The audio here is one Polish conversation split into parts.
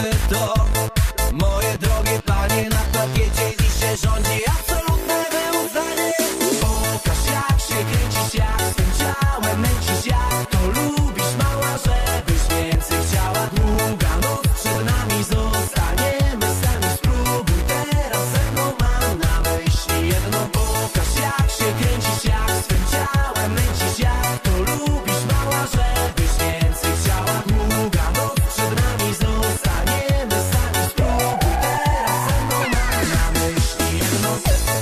Zaczynamy to, moje drogie panie. Na parkiecie dziś się rządzi absolutne wyłudzenie. Pokaż jak się kręcisz, jak swym ciałem męcisz, jak to lubisz mała, żebyś więcej chciała. Długa noc przed nami, zostaniemy sami. Spróbuj teraz ze mną, mam na myśli jedno. Pokaż jak się kręcisz, jak swym ciałem męcisz, jak to lubisz mała, żebyś więcej chciała. Długa noc przed nami, zostaniemy sami. Spróbuj teraz ze mną, mam na myśli jedno.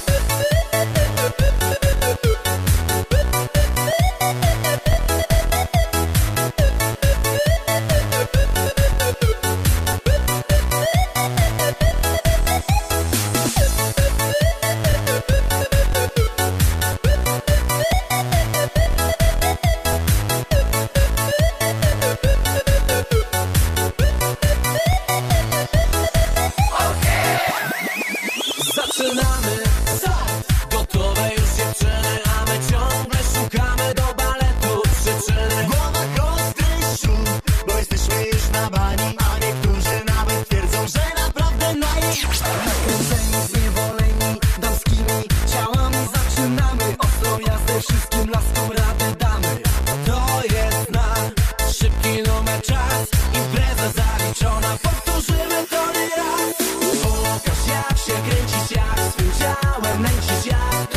Zaczynamy, gotowe już dziewczyny, a my ciągle szukamy do baletu przyczyny. W głowach ostry szum, bo jesteśmy już na bani, a niektórzy nawet twierdzą, że naprawdę na nich. Nakręceni, zniewoleni damskimi ciałami zaczynamy ostrą jazdę, wszystkim laskom radę damy. To jest nasz szybki numer, czas, impreza zaliczona, powtórzymy to nie raz. Pokaż jak się kręcisz, jak swym ciałem męcisz, jak